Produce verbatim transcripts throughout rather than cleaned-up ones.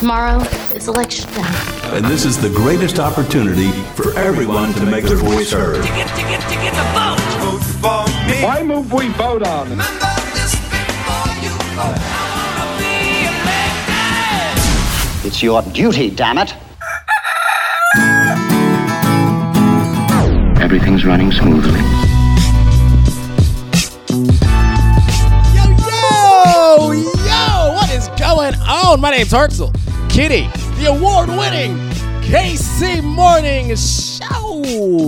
Tomorrow is election day. And this is the greatest opportunity for everyone to make their voice heard. To get, to get, to get a vote. Vote for me. I move we vote on. Remember this before you vote. I wanna be elected. It's your duty, damn it. Everything's running smoothly. Yo, yo, yo, what is going on? My name's Hartzell. Kitty, the award-winning K C Morning Show.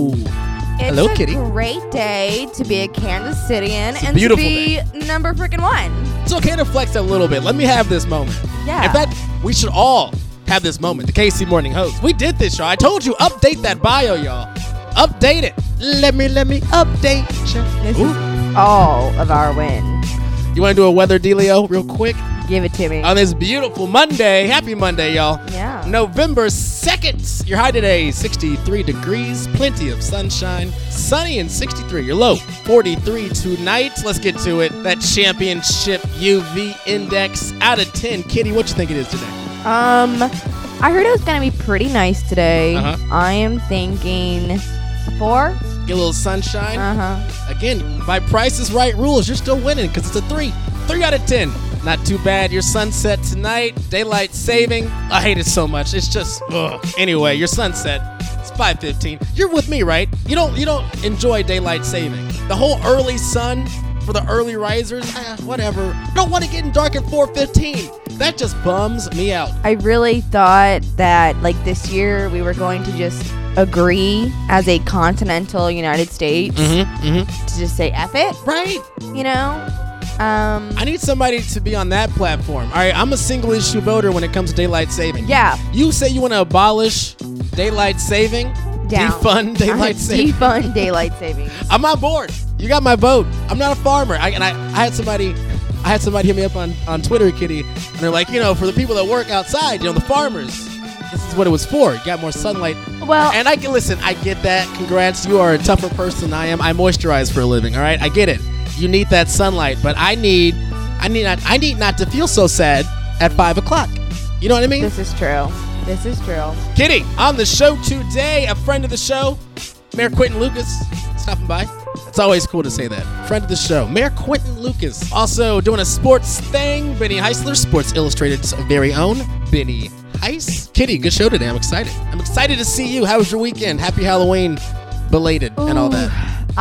It's Hello, a Kitty. great day to be a Kansas Cityan It's a and to beautiful be number freaking one. It's okay to flex a little bit. Let me have this moment. Yeah. In fact, we should all have this moment. The K C Morning host. We did this, y'all. I told you, update that bio, y'all. Update it. Let me, let me update you. This Ooh. is all of our win. You want to do a weather dealio real quick? Give it to me. On this beautiful Monday. Happy Monday, y'all. Yeah. November second. Your high today, sixty-three degrees. Plenty of sunshine. Sunny and sixty-three. Your low, forty-three tonight. Let's get to it. That championship U V index out of ten. Kitty, what you think it is today? Um, I heard it was going to be pretty nice today. Uh-huh. I am thinking four. Get a little sunshine. Uh-huh. Again, by Price is Right rules, you're still winning because it's a three. Three out of ten. Not too bad. Your sunset tonight. Daylight saving. I hate it so much. It's just, ugh. Anyway, your sunset. It's five fifteen. You're with me, right? You don't you don't enjoy daylight saving. The whole early sun for the early risers, eh, whatever. I don't want to get in dark at four fifteen. That just bums me out. I really thought that, like, this year we were going to just agree as a continental United States Mm-hmm, mm-hmm. to just say F it, Right. you know? Um, I need somebody to be on that platform. All right, I'm a single issue voter when it comes to daylight saving. yeah. You say you want to abolish daylight saving? Down. Defund daylight saving? Defund daylight savings. I'm on board. You got my vote. I'm not a farmer. I, and I, I had somebody, I had somebody hit me up on, on Twitter, Kitty, and they're like, you know, for the people that work outside, you know, the farmers, this is what it was for. You got more sunlight. Well, And I can listen. I get that. Congrats. You are a tougher person than I am. I moisturize for a living. All right, I get it. You need that sunlight, but I need, I need not, I need not to feel so sad at five o'clock. You know what I mean? this is true. This is true. Kitty, on the show today, a friend of the show, Mayor Quentin Lucas, stopping by. It's always cool to say that. Friend of the show, Mayor Quentin Lucas. Also doing a sports thing, Benny Heisler, Sports Illustrated's very own Benny Heis. Kitty, good show today. I'm excited. I'm excited to see you. How was your weekend? Happy Halloween, belated, and all that.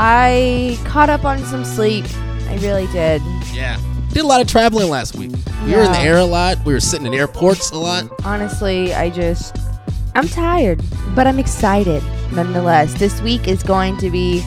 I caught up on some sleep. I really did. Yeah. Did a lot of traveling last week. We were in the Yeah. air a lot. We were sitting in airports a lot. Honestly, I just, I'm tired, but I'm excited nonetheless. This week is going to be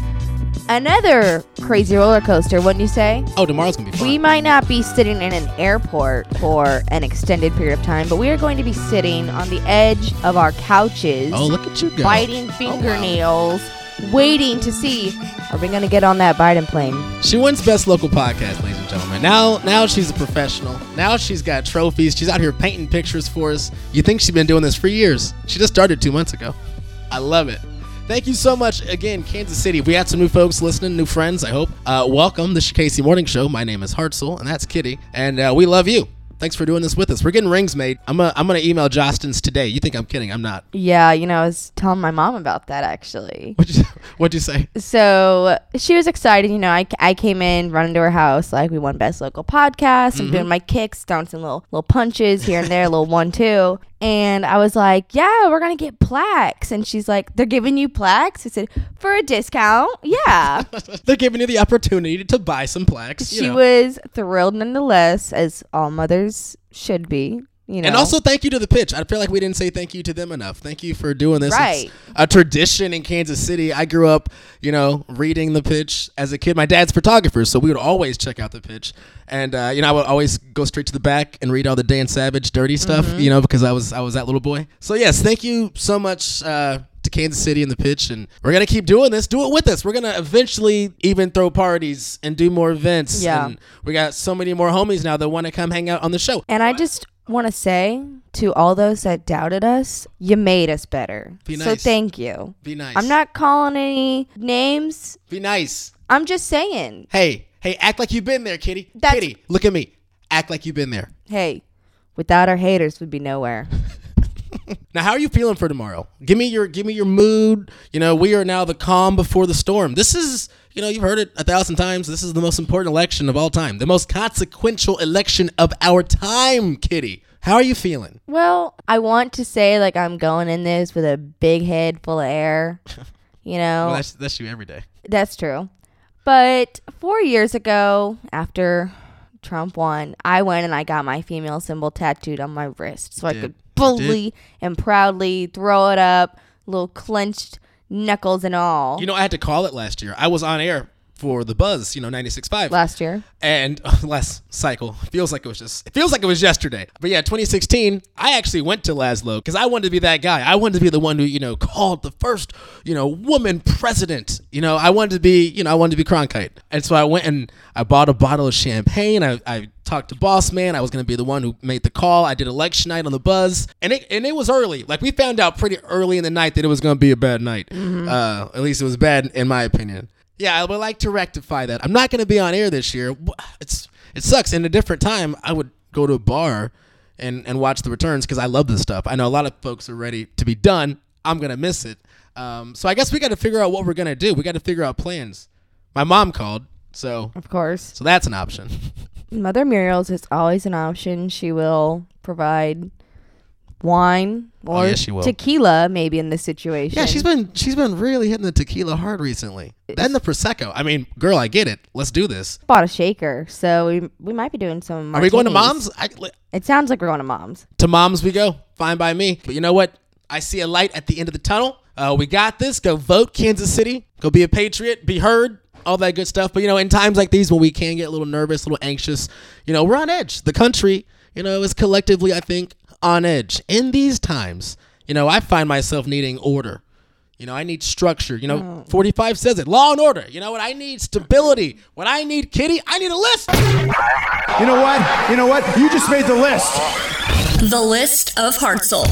another crazy roller coaster, wouldn't you say? Oh, tomorrow's going to be fun. We might not be sitting in an airport for an extended period of time, but we are going to be sitting on the edge of our couches, Oh, look at you go. biting wow. fingernails, waiting to see, are we going to get on that Biden plane? She wins Best Local Podcast, ladies and gentlemen. Now now she's a professional. Now she's got trophies. She's out here painting pictures for us. You think she's been doing this for years. She just started two months ago. I love it. Thank you so much again, Kansas City. We had some new folks listening, new friends, I hope. Uh, welcome. This is K C Morning Show. My name is Hartzell, and that's Kitty. And uh, we love you. Thanks for doing this with us. We're getting rings made. I'm gonna I'm gonna email Jostens today. You think I'm kidding? I'm not. Yeah, you know, I was telling my mom about that, actually. What'd you What'd you say? So she was excited. You know, I, I came in, run into her house, like we won Best Local Podcast. I'm Mhm. doing my kicks, down some little little punches here and there, a little one, two. And I was like, yeah, we're going to get plaques. And she's like, they're giving you plaques? I said, for a discount? Yeah. They're giving you the opportunity to buy some plaques. you She know. was thrilled nonetheless, as all mothers should be. You know? And also thank you to the pitch. I feel like we didn't say thank you to them enough. Thank you for doing this. Right. It's a tradition in Kansas City. I grew up, you know, reading the pitch as a kid. My dad's photographer, so we would always check out the pitch. And uh, you know, I would always go straight to the back and read all the Dan Savage dirty stuff, Mm-hmm. you know, because I was I was that little boy. So yes, thank you so much uh, to Kansas City and the pitch, and we're gonna keep doing this. Do it with us. We're gonna eventually even throw parties and do more events. Yeah. And we got so many more homies now that want to come hang out on the show. And I just want to say to all those that doubted us, you made us better. Be So nice. thank you. Be nice. I'm not calling any names. Be nice. I'm just saying. Hey, hey, act like you've been there, Kitty. That's- Kitty, look at me. Act like you've been there. Hey, Without our haters, we'd be nowhere. Now, how are you feeling for tomorrow? Give me your give me your mood. You know, we are now the calm before the storm. This is, you know, you've heard it a thousand times. This is the most important election of all time. The most consequential election of our time, Kitty. How are you feeling? Well, I want to say like I'm going in this with a big head full of air. You know, Well, that's that's you every day. that's true. But four years ago, after Trump won, I went and I got my female symbol tattooed on my wrist so I did. could You boldly and proudly throw it up, little clenched knuckles and all. You know, I had to call it last year. I was on air for the Buzz, you know, ninety-six point five. Last year. And uh, last cycle. Feels like it was just, it feels like it was yesterday. But yeah, twenty sixteen, I actually went to Laszlo because I wanted to be that guy. I wanted to be the one who, you know, called the first, you know, woman president. You know, I wanted to be, you know, I wanted to be Cronkite. And so I went and I bought a bottle of champagne. I, I talked to Boss Man. I was going to be the one who made the call. I did election night on the Buzz. And it, and it was early. Like, we found out pretty early in the night that it was going to be a bad night. Mm-hmm. Uh, at least it was bad in my opinion. Yeah, I would like to rectify that. I'm not going to be on air this year. It's It sucks. In a different time, I would go to a bar and, and watch the returns because I love this stuff. I know a lot of folks are ready to be done. I'm going to miss it. Um, so I guess we got to figure out what we're going to do. We got to figure out plans. My mom called, so Of course. so that's an option. Mother Muriel's is always an option. She will provide wine or Oh, yes, she will. tequila maybe in this situation. Yeah, she's been she's been really hitting the tequila hard recently. And the Prosecco. I mean, girl, I get it. Let's do this. bought a shaker, so we we might be doing some Are we going to martinis. Mom's? I, It sounds like we're going to Mom's. To Mom's we go. Fine by me. But you know what? I see a light at the end of the tunnel. Uh, we got this. Go vote, Kansas City. Go be a patriot. Be heard. All that good stuff. But, you know, in times like these when we can get a little nervous, a little anxious, you know, we're on edge. The country, you know, is collectively, I think, on edge. In these times, you know, I find myself needing order. You know, I need structure. You know, forty-five says it. Law and order. You know what? I need stability. When I need Kitty, I need a list. You know what? You know what? You just made the list. The list of Hartzell.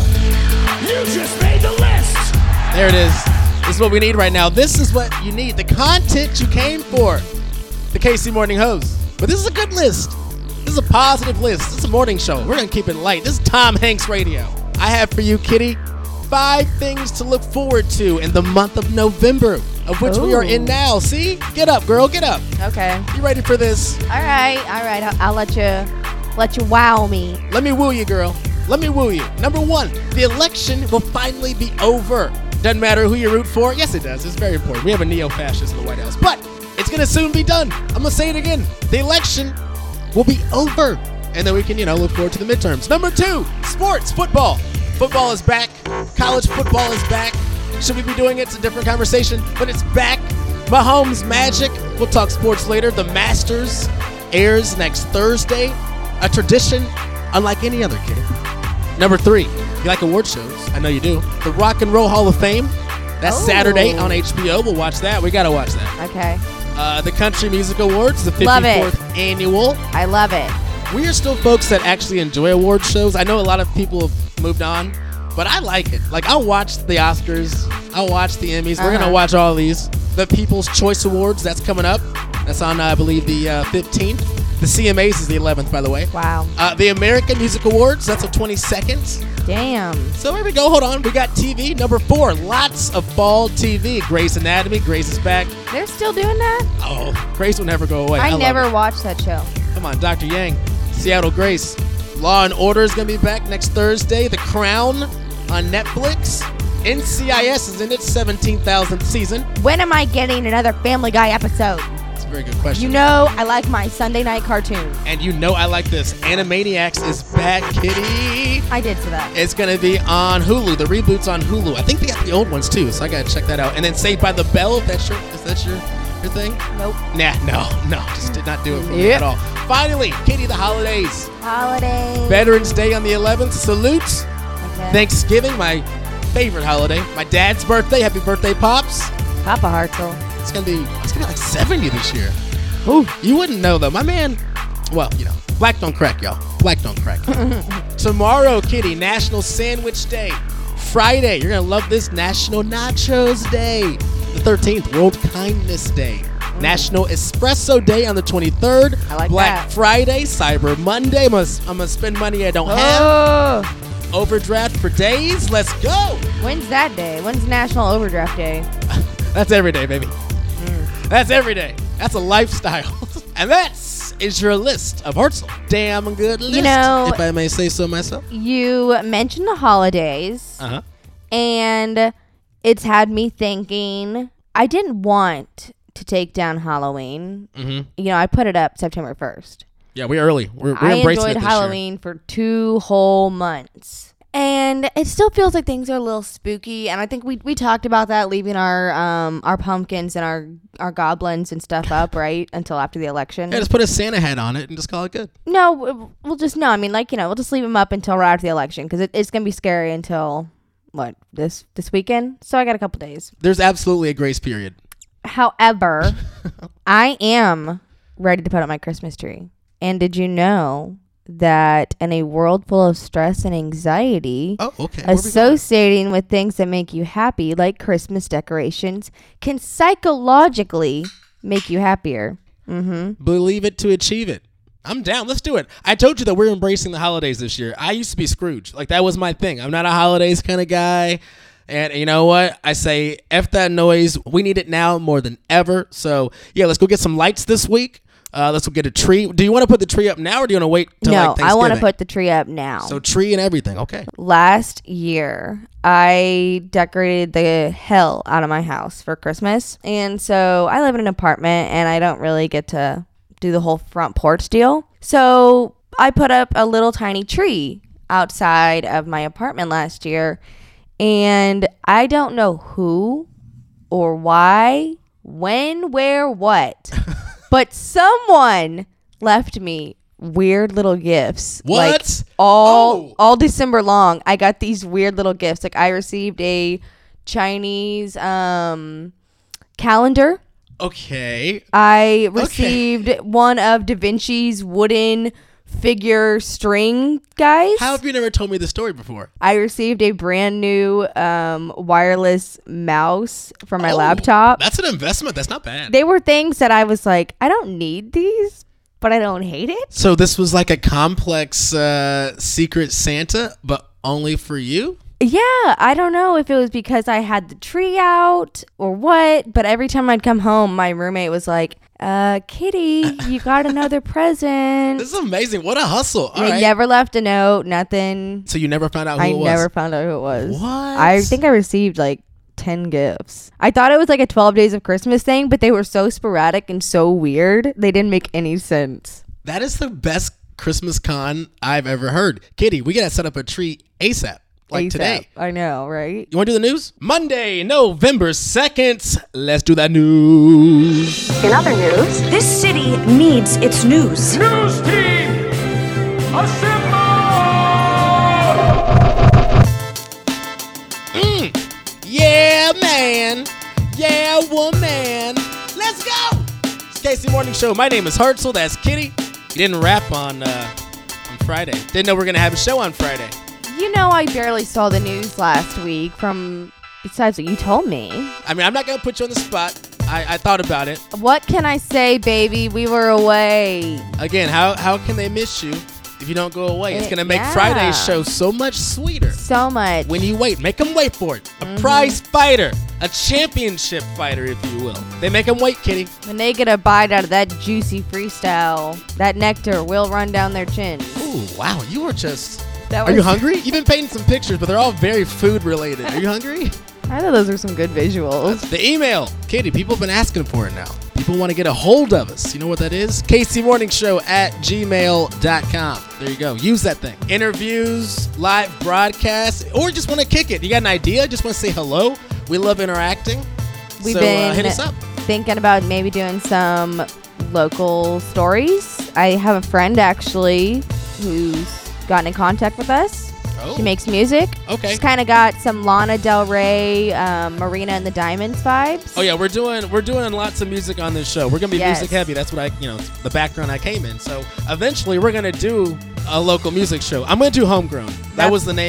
You just made the list. There it is. This is what we need right now. This is what you need. The content you came for. The K C Morning Host. But this is a good list. This is a positive list. This is a morning show. We're going to keep it light. This is Tom Hanks Radio. I have for you, Kitty, five things to look forward to in the month of November, of which we are in Ooh. now. See? Get up, girl. Get up. Okay. You ready for this? All right. All right. I'll, I'll let you let you wow me. Let me woo you, girl. Let me woo you. Number one, the election will finally be over. Doesn't matter who you root for. Yes, it does. It's very important. We have a neo-fascist in the White House. But it's going to soon be done. I'm going to say it again. The election will be over. And then we can, you know, look forward to the midterms. Number two, sports, football. Football is back. College football is back. Should we be doing it? It's a different conversation, but it's back. Mahomes Magic. We'll talk sports later. The Masters airs next Thursday. A tradition unlike any other, kid. Number three, you like award shows? I know you do. The Rock and Roll Hall of Fame. That's Oh. Saturday on H B O. We'll watch that. We got to watch that. Okay. Uh, the Country Music Awards, the Love it. fifty-fourth annual. I love it. We are still folks that actually enjoy award shows. I know a lot of people have moved on, but I like it. Like, I'll watch the Oscars. I'll watch the Emmys. We're going Uh-huh. to watch all these. The People's Choice Awards, that's coming up. That's on, uh, I believe, the uh, fifteenth. The C M As is the eleventh, by the way. Wow. Uh, the American Music Awards, that's the twenty-second. Damn. So here we go. Hold on. We got T V. Number four, lots of fall T V. Grey's Anatomy. Grey's is back. They're still doing that? Oh, Grace will never go away. I, love never it. watched that show. Come on, Doctor Yang. Seattle Grace. Law and Order is going to be back next Thursday. The Crown on Netflix. N C I S is in its seventeen thousandth season. When am I getting another Family Guy episode? That's a very good question. You know I like my Sunday night cartoon. And you know I like this. Animaniacs is back, kitty. I did to that. It's going to be on Hulu. The reboot's on Hulu. I think they got the old ones too, so I got to check that out. And then Saved by the Bell, if that's your, if that's your, your thing. Nope. Nah, no, no. Just did not do it for me Yep. at all. Finally, Kitty, the holidays. Holiday. Veterans Day on the eleventh. Salute. Okay. Thanksgiving, my favorite holiday. My dad's birthday. Happy birthday, Pops. Papa Hartzell. It's gonna be it's gonna be like seventy this year. Ooh, you wouldn't know though. My man, well, you know, black don't crack, y'all. Black don't crack. Tomorrow, Kitty, National Sandwich Day. Friday, you're gonna love this, National Nachos Day. The thirteenth, World Kindness Day. National Espresso Day on the twenty-third. I like Black that. Friday, Cyber Monday. I'm gonna, I'm gonna spend money I don't have. Oh, Overdraft for days. Let's go. when's that day? When's National Overdraft Day? That's every day, baby. Mm. That's every day. That's a lifestyle. And that's is your list of Hartzell. Damn good list, You know- if I may say so myself. You mentioned the holidays, Uh-huh. and it's had me thinking. I didn't want to take down Halloween. Mm-hmm. You know, I put it up September first. Yeah, we're early. We're, we're I embracing enjoyed it this Halloween for two whole months. And it still feels like things are a little spooky. And I think we, we talked about that, leaving our um our pumpkins and our, our goblins and stuff up, right? Until after the election. year. Yeah, just put a Santa hat on it and just call it good. No, w- we'll just, no, I mean, like, you know, we'll just leave them up until right after the election. Because it, it's going to be scary until, what, this this weekend? So I got a couple days. There's absolutely a grace period. However, I am ready to put up my Christmas tree. And did you know that in a world full of stress and anxiety, Oh, okay. Where we going? associating with things that make you happy, like Christmas decorations, can psychologically make you happier? Mm-hmm. Believe it to achieve it. I'm down. Let's do it. I told you that we're embracing the holidays this year. I used to be Scrooge. Like, that was my thing. I'm not a holidays kind of guy. And you know what? I say, F that noise. We need it now more than ever. So, yeah, let's go get some lights this week. Uh, let's go get a tree. Do you want to put the tree up now, or do you want to wait till No, like I want to Thanksgiving? put the tree up now. So tree and everything. Okay. Last year, I decorated the hell out of my house for Christmas. And so I live in an apartment and I don't really get to do the whole front porch deal. So I put up a little tiny tree outside of my apartment last year. And I don't know who or why, when, where, what, but someone left me weird little gifts. What? Like all Oh. all December long, I got these weird little gifts. Like I received a Chinese um calendar. Okay. I received one of Da Vinci's wooden figure string guys. How have you never told me the story before? I received a brand new um, wireless mouse for my Oh, laptop. That's an investment. That's not bad. They were things that I was like, I don't need these, but I don't hate it. So this was like a complex uh, secret Santa, but only for you? Yeah, I don't know if it was because I had the tree out or what, but every time I'd come home, my roommate was like, uh, Kitty, you got another present. This is amazing. What a hustle. All They right. never left a note, nothing. So you never found out who I it was? never found out who it was. What? I think I received like ten gifts. I thought it was like a twelve days of Christmas thing, but they were so sporadic and so weird. They didn't make any sense. That is the best Christmas con I've ever heard. Kitty, we gotta set up a tree ASAP. Like ASAP. today. I know, right? You want to do the news? Monday, November second. Let's do that news. In other news, This city needs its news. News team, assemble! Yeah, man. Yeah, woman. Let's go. It's Casey Morning Show. My name is Hartzell. That's Kitty. You didn't rap on uh, on Friday. Didn't know we are gonna have a show on Friday. You know, I barely saw the news last week from besides what you told me. I mean, I'm not gonna put you on the spot. I, I thought about it. What can I say, baby? We were away. Again, how how can they miss you if you don't go away? It's Eh, gonna make yeah. Friday's show so much sweeter. So much. When you wait, make them wait for it. A prize fighter, a championship fighter, if you will. They make them wait, Kitty. When they get a bite out of that juicy freestyle, that nectar will run down their chins. Ooh, wow, you were just... That Are you was- hungry? You've been painting some pictures, but they're all very food related. Are you hungry? I thought those were some good visuals. The email. Kitty, people have been asking for it now. People want to get a hold of us. You know what that is? K C Morning Show at gmail dot com. There you go. Use that thing. Interviews, live broadcasts, or just want to kick it. You got an idea? Just want to say hello? We love interacting. We've so been uh, hit us up. thinking about maybe doing some local stories. I have a friend actually who's gotten in contact with us. Oh. She makes music. Okay. She's kind of got some Lana Del Rey, um, Marina and the Diamonds vibes. Oh yeah, we're doing we're doing lots of music on this show. We're gonna be Yes. music heavy. That's what I you know the background I came in. So eventually we're gonna do a local music show. I'm gonna do Homegrown. That That's- was the name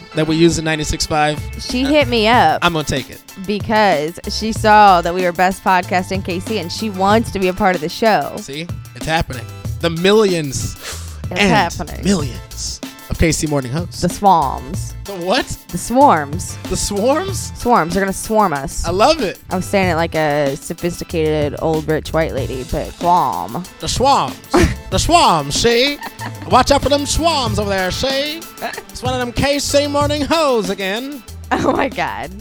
that we use in ninety-six point five? She hit me up I'm going to take it. because she saw that we were Best Podcast in K C and she wants to be a part of the show. See? It's happening. The millions It's and happening. millions of K C Morning hosts. The swarms. The what? The swarms. The swarms? Swarms. They're going to swarm us. I love it. I was saying it like a sophisticated old rich white lady, but swarm. The swarms. The swarms, see? Watch out for them swarms over there, see? It's one of them K C Morning hoes again. Oh my God.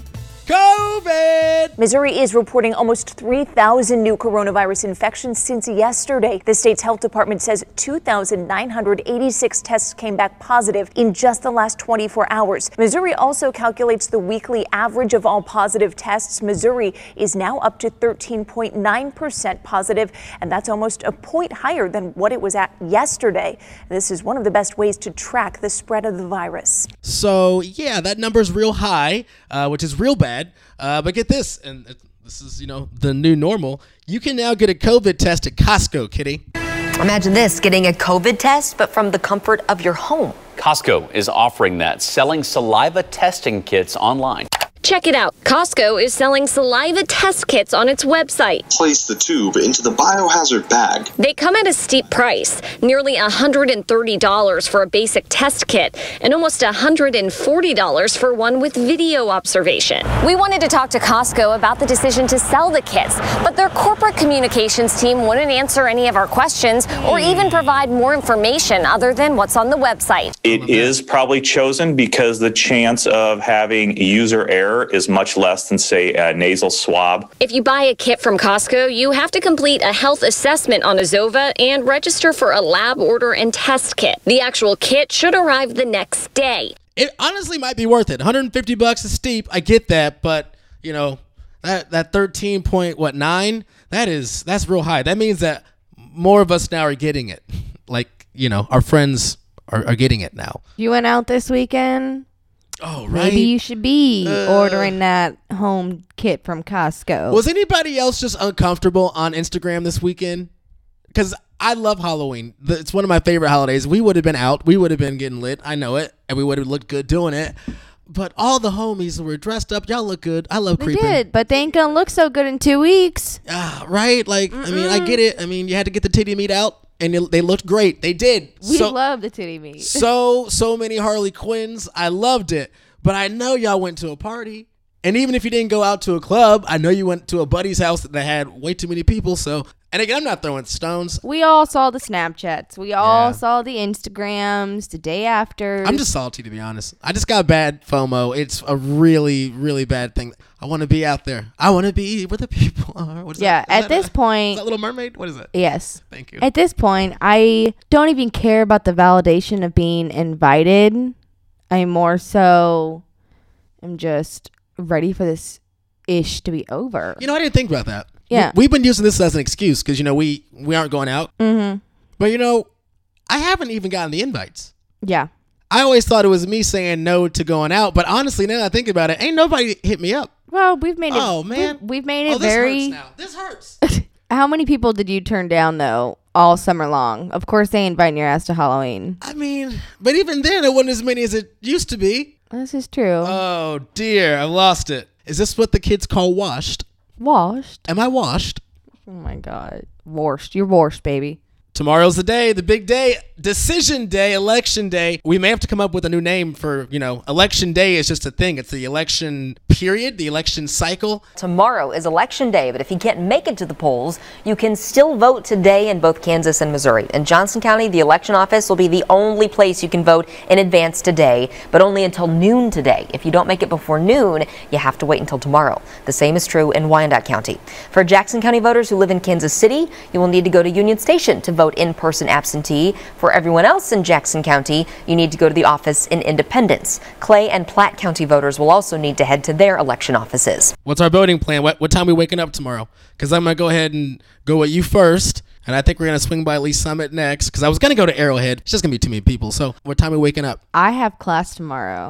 COVID! Missouri is reporting almost three thousand new coronavirus infections since yesterday. The state's health department says two thousand nine hundred eighty-six tests came back positive in just the last twenty-four hours. Missouri also calculates the weekly average of all positive tests. Missouri is now up to thirteen point nine percent positive, and that's almost a point higher than what it was at yesterday. This is one of the best ways to track the spread of the virus. So, yeah, that number's real high, uh, which is real bad. Uh, but get this, and it, this is, you know, the new normal. You can now get a COVID test at Costco, Kitty. Imagine this, getting a COVID test, but from the comfort of your home. Costco is offering that, selling saliva testing kits online. Check it out. Costco is selling saliva test kits on its website. Place the tube into the biohazard bag. They come at a steep price, nearly one hundred thirty dollars for a basic test kit and almost one hundred forty dollars for one with video observation. We wanted to talk to Costco about the decision to sell the kits, but their corporate communications team wouldn't answer any of our questions or even provide more information other than what's on the website. It is probably chosen because the chance of having user error is much less than, say, a nasal swab. If you buy a kit from Costco, you have to complete a health assessment on Azova and register for a lab order and test kit. The actual kit should arrive the next day. It honestly might be worth it. one hundred fifty bucks is steep. I get that, but you know, that that thirteen point what nine, that is that's real high. That means that more of us now are getting it. Like, you know, our friends are, are getting it now. You went out this weekend? Oh, right. Maybe you should be Uh, ordering that home kit from Costco. Was anybody else just uncomfortable on Instagram this weekend? Because I love Halloween. The- It's one of my favorite holidays. We would have been out. We would have been getting lit. I know it. And we would have looked good doing it. But all the homies were dressed up. Y'all look good. I love They creeping. did, but they ain't gonna look so good in two weeks. Ah, right? Like, I mean, I get it. I mean, you had to get the titty meat out. And it- they looked great. They did. We so, love the titty meat. so, so many Harley Quinns. I loved it. But I know y'all went to a party. And even if you didn't go out to a club, I know you went to a buddy's house that had way too many people. So, and again, I'm not throwing stones. We all saw the Snapchats. We all Yeah. saw the Instagrams the day after. I'm just salty, to be honest. I just got bad FOMO. It's a really, really bad thing. I want to be out there. I want to be where the people are. What is Yeah, that? Is at that this a- point- Is that Little Mermaid? What is it? Yes. Thank you. At this point, I don't even care about the validation of being invited. I more so am just ready for this ish to be over. You know, I didn't think about that. Yeah. We, we've been using this as an excuse because, you know, we, we aren't going out. Mm-hmm. But, you know, I haven't even gotten the invites. Yeah. I always thought it was me saying no to going out. But honestly, now that I think about it, ain't nobody hit me up. Well, we've made it. Oh, man. We've, we've made it Oh, this very. hurts now. This hurts. How many people did you turn down though all summer long? Of course, they inviting your ass to Halloween. I mean, but even then, it wasn't as many as it used to be. This is true. Oh, dear. I lost it. Is this what the kids call washed? Washed. Am I washed? Oh my God. Washed. You're washed, baby. Tomorrow's the day, the big day, decision day, election day. We may have to come up with a new name for, you know, election day is just a thing. It's the election period, the election cycle. Tomorrow is election day, but if you can't make it to the polls, you can still vote today in both Kansas and Missouri. In Johnson County, the election office will be the only place you can vote in advance today, but only until noon today. If you don't make it before noon, you have to wait until tomorrow. The same is true in Wyandotte County. For Jackson County voters who live in Kansas City, you will need to go to Union Station to vote in-person absentee. For everyone else in Jackson County, you need to go to the office in Independence. Clay and Platte County voters will also need to head to their election offices. What's our voting plan? What, what time are we waking up tomorrow? Because I'm going to go ahead and go with you first. And I think we're going to swing by Lee Summit next. Because I was going to go to Arrowhead. It's just going to be too many people. So what time are we waking up? I have class tomorrow.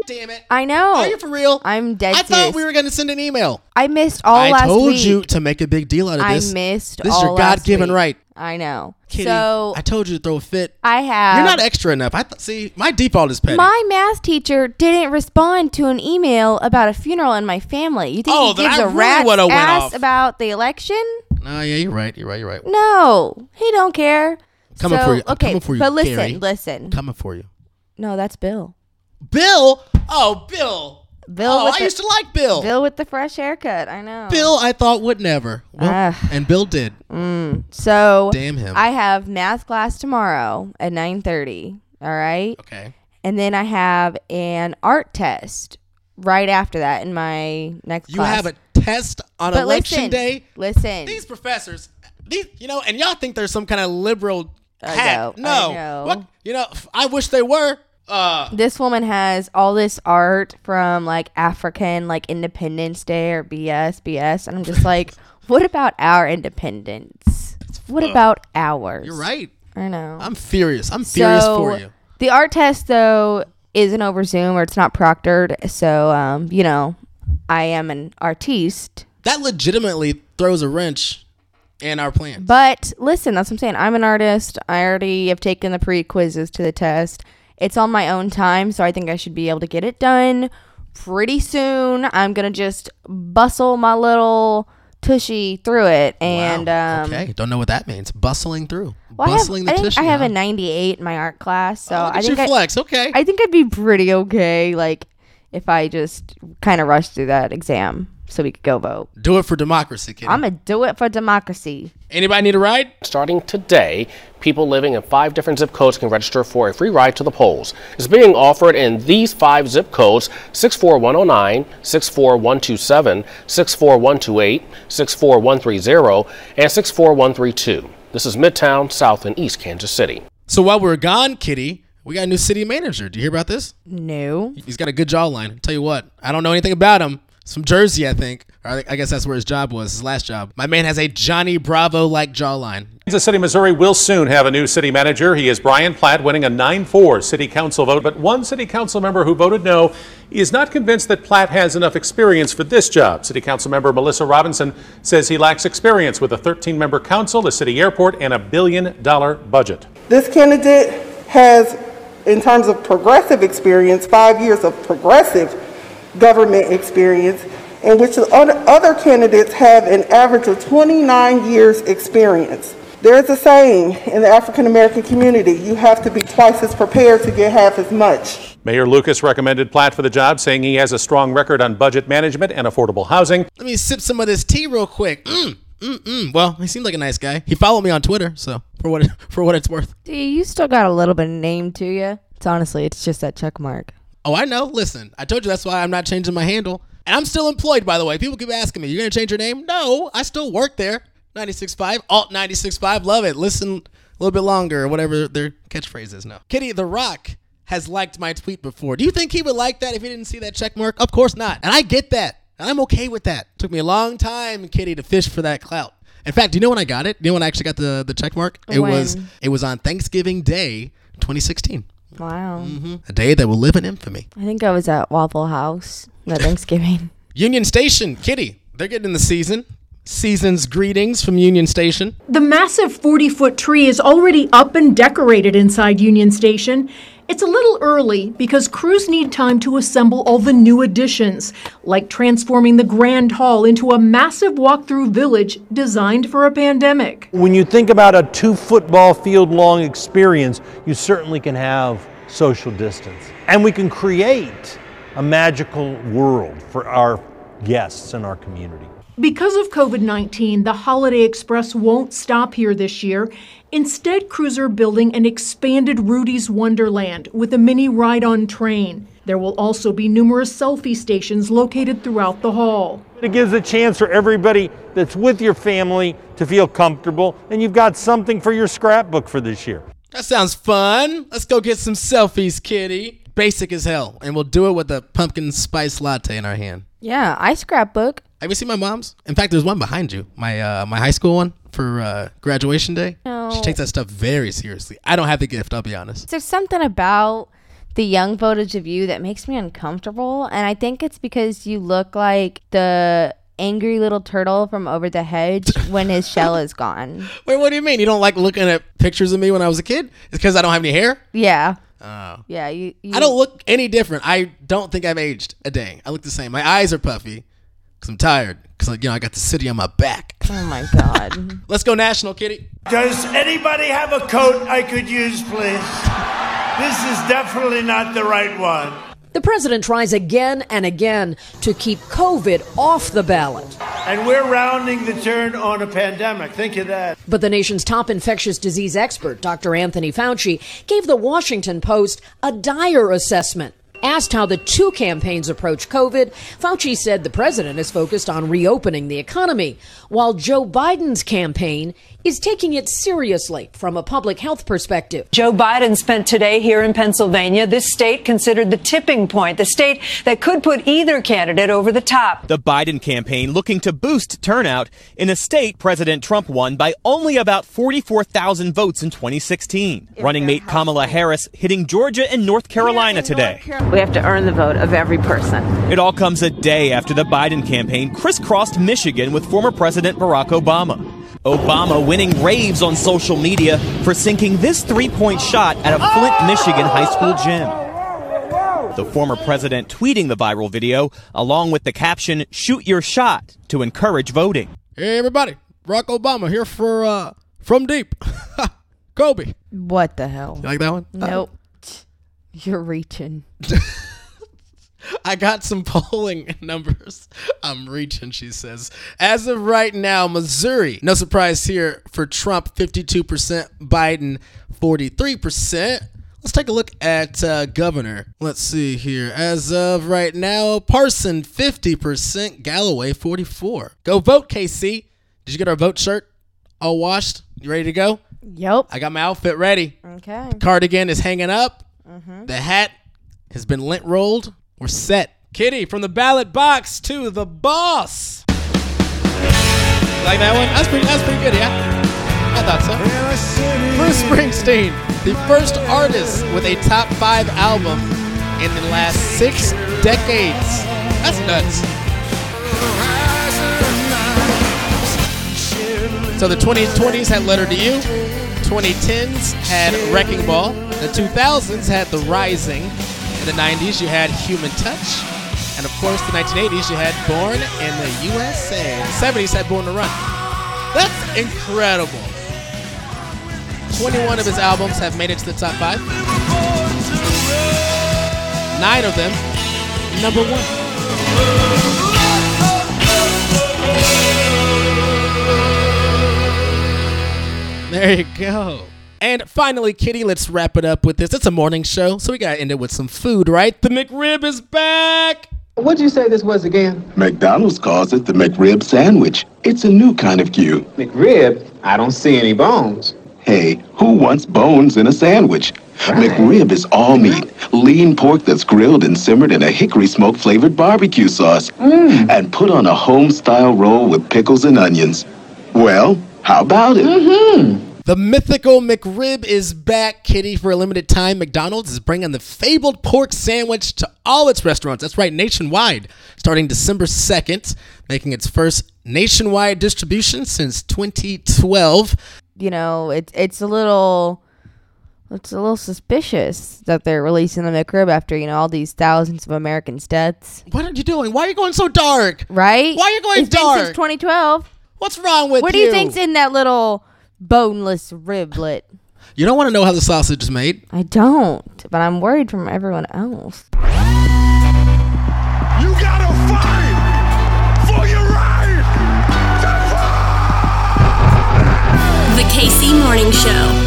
Damn it. I know. Are you for real? I'm dead I serious. thought we were going to send an email. I missed all I last told week. you to make a big deal out of this. I missed This all is your last God-given week. right. I know. Kitty, so I told you to throw a fit. I have. You're not extra enough. I th- see. My default is petty. My math teacher didn't respond to an email about a funeral in my family. You think Oh, he then gives I a really rat's would've went ass off. about the election? No, yeah, you're right. You're right. You're right. No, he don't care. Coming so, for you. I'm Okay, coming for you, but listen, Gary. listen. Coming for you. No, that's Bill. Bill? Oh, Bill. Bill. Oh, with I the, used to like Bill. Bill with the fresh haircut. I know. Bill, I thought would never. Well, Ah. and Bill did. Mm. So Damn him. I have math class tomorrow at nine thirty. All right. Okay. And then I have an art test right after that in my next You class. have a test on But election listen, day. Listen. These professors, these, you know, and y'all think there's some kind of liberal I hack. know, no. I know. What? You know, f- I wish they were. Uh, This woman has all this art from like African like Independence Day or B S B S, and I'm just like, what about our independence? What about ours? You're right. I know. I'm furious. I'm furious So, for you. The art test though isn't over Zoom or it's not proctored, so um, you know, I am an artiste. That legitimately throws a wrench in our plans. But listen, that's what I'm saying. I'm an artist. I already have taken the pre-quizzes to the test. It's on my own time, so I think I should be able to get it done pretty soon. I'm going to just bustle my little tushy through it. And Wow. um, Okay, don't know what that means. Bustling through. well, I, have, Bustling I the think tushy. I have huh? a ninety-eight in my art class, so Oh, look I at think your I, flex. Okay. I think I'd be pretty okay. Like if I just kind of rushed through that exam, so we could go vote. Do it for democracy, kid. I'm gonna do it for democracy. Anybody need a ride? Starting today, people living in five different zip codes can register for a free ride to the polls. It's being offered in these five zip codes: six four one oh nine, six four one two seven, six four one two eight, six four one three zero, and six four one three two. This is Midtown, South, and East Kansas City. So while we're gone, Kitty, we got a new city manager. Do you hear about this? No. He's got a good jawline. Tell you what, I don't know anything about him. He's from Jersey, I think. Or I I guess that's where his job was, his last job. My man has a Johnny Bravo-like jawline. Kansas City, Missouri will soon have a new city manager. He is Brian Platt, winning a nine four city council vote. But one city council member who voted no is not convinced that Platt has enough experience for this job. City council member Melissa Robinson says he lacks experience with a thirteen-member council, a city airport, and a billion-dollar budget. This candidate has, in terms of progressive experience, five years of progressive government experience, in which the other candidates have an average of twenty-nine years experience. There is a saying in the African American community, you have to be twice as prepared to get half as much. Mayor Lucas recommended Platt for the job, saying he has a strong record on budget management and affordable housing. Let me sip some of this tea real quick. Mm, mm, mm. Well, he seemed like a nice guy. He followed me on Twitter, so for what for what it's worth. See, you still got a little bit of name to you. It's honestly, it's just that check mark. Oh, I know. Listen, I told you that's why I'm not changing my handle. And I'm still employed, by the way. People keep asking me, you're going to change your name? No, I still work there. ninety-six point five, Alt ninety-six point five. Love it. Listen a little bit longer or whatever their catchphrase is now. Kitty, The Rock has liked my tweet before. Do you think he would like that if he didn't see that check mark? Of course not. And I get that. And I'm okay with that. Took me a long time, Kitty, to fish for that clout. In fact, do you know when I got it? Do you know when I actually got the, the check mark? It When? was it was on Thanksgiving Day, twenty sixteen. Wow. Mm-hmm. A day that will live in infamy. I think I was at Waffle House at Thanksgiving. Union Station, Kitty, they're getting in the season. Season's greetings from Union Station. The massive forty-foot tree is already up and decorated inside Union Station. It's a little early because crews need time to assemble all the new additions, like transforming the Grand Hall into a massive walk-through village designed for a pandemic. When you think about a two football field long experience, you certainly can have social distance. And we can create a magical world for our guests and our community. Because of COVID nineteen, the Holiday Express won't stop here this year. Instead, crews are building an expanded Rudy's Wonderland with a mini ride-on train. There will also be numerous selfie stations located throughout the hall. It gives a chance for everybody that's with your family to feel comfortable, and you've got something for your scrapbook for this year. That sounds fun. Let's go get some selfies, Kitty. Basic as hell. And we'll do it with a pumpkin spice latte in our hand. Yeah, I scrapbook. Have you seen my mom's? In fact, there's one behind you. My uh, my high school one for uh, graduation day. No. She takes that stuff very seriously. I don't have the gift, I'll be honest. There's something about the young footage of you that makes me uncomfortable. And I think it's because you look like the angry little turtle from Over the Hedge when his shell is gone. Wait, what do you mean? You don't like looking at pictures of me when I was a kid? It's because I don't have any hair? Yeah. Oh. Yeah, you, you... I don't look any different. I don't think I've aged a day. I look the same. My eyes are puffy because I'm tired. Because, like, you know, I got the city on my back. Oh, my God. Let's go national, Kitty. Does anybody have a coat I could use, please? This is definitely not the right one. The president tries again and again to keep COVID off the ballot. And we're rounding the turn on a pandemic. Think of that. But the nation's top infectious disease expert, Doctor Anthony Fauci, gave the Washington Post a dire assessment. Asked how the two campaigns approach COVID, Fauci said the president is focused on reopening the economy, while Joe Biden's campaign is taking it seriously from a public health perspective. Joe Biden spent today here in Pennsylvania, this state considered the tipping point, the state that could put either candidate over the top. The Biden campaign looking to boost turnout in a state President Trump won by only about forty-four thousand votes in twenty sixteen. Running mate Kamala Harris hitting Georgia and North Carolina today. We have to earn the vote of every person. It all comes a day after the Biden campaign crisscrossed Michigan with former President Barack Obama. Obama winning raves on social media for sinking this three-point shot at a Flint, Michigan high school gym. The former president tweeting the viral video, along with the caption, "Shoot your shot," to encourage voting. Hey, everybody. Barack Obama here for uh, From Deep. Kobe. What the hell? You like that one? Nope. You're reaching. I got some polling numbers. I'm reaching, she says. As of right now, Missouri, no surprise here for Trump, fifty-two percent, Biden, forty-three percent. Let's take a look at uh, governor. Let's see here. As of right now, Parson, fifty percent, Galloway, forty-four. Go vote, K C. Did you get our vote shirt all washed? You ready to go? Yep. I got my outfit ready. Okay. Cardigan is hanging up. Mm-hmm. The hat has been lint rolled. We're set. Kitty, from the ballot box to the boss. Like that one? That's pretty, that's pretty good, yeah? I thought so. Bruce Springsteen, the first artist with a top five album in the last six decades. That's nuts. So the twenty twenties had Letter to You. twenty tens had Wrecking Ball. The two thousands had The Rising. In the nineties, you had Human Touch. And of course, the nineteen eighties, you had Born in the U S A. The seventies had Born to Run. That's incredible. twenty-one of his albums have made it to the top five. Nine of them, number one. There you go. And finally, Kitty, let's wrap it up with this. It's a morning show, so we gotta end it with some food, right? The McRib is back! What'd you say this was again? McDonald's calls it the McRib sandwich. It's a new kind of Q. McRib? I don't see any bones. Hey, who wants bones in a sandwich? Right. McRib is all meat, lean pork that's grilled and simmered in a hickory smoke-flavored barbecue sauce, mm. and put on a home-style roll with pickles and onions. Well, how about it? Mm-hmm. The mythical McRib is back, Kitty. For a limited time, McDonald's is bringing the fabled pork sandwich to all its restaurants. That's right, nationwide, starting December second, making its first nationwide distribution since twenty twelve. You know, it's it's a little it's a little suspicious that they're releasing the McRib after, you know, all these thousands of Americans' deaths. What are you doing? Why are you going so dark? Right? Why are you going it's dark? Been since twenty twelve. What's wrong with what you? What do you think's in that little boneless riblet? You don't want to know how the sausage is made? I don't, but I'm worried from everyone else. You gotta fight for your right to fight! The K C Morning Show.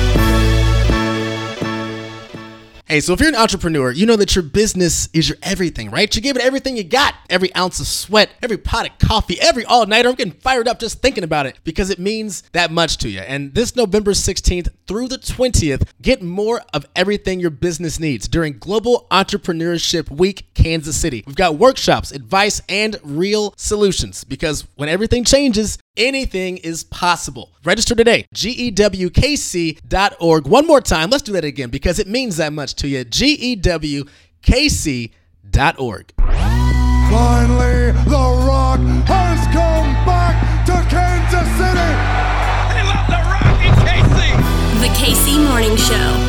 Hey, so if you're an entrepreneur, you know that your business is your everything, right? You give it everything you got, every ounce of sweat, every pot of coffee, every all-nighter. I'm getting fired up just thinking about it because it means that much to you. And this November sixteenth through the twentieth, get more of everything your business needs during Global Entrepreneurship Week, Kansas City. We've got workshops, advice, and real solutions because when everything changes, anything is possible. Register today, G E W K C dot org. One more time, let's do that again because it means that much to you. G E W K C dot org. Finally, The Rock has come back to Kansas City. They love The Rock in K C. The K C Morning Show.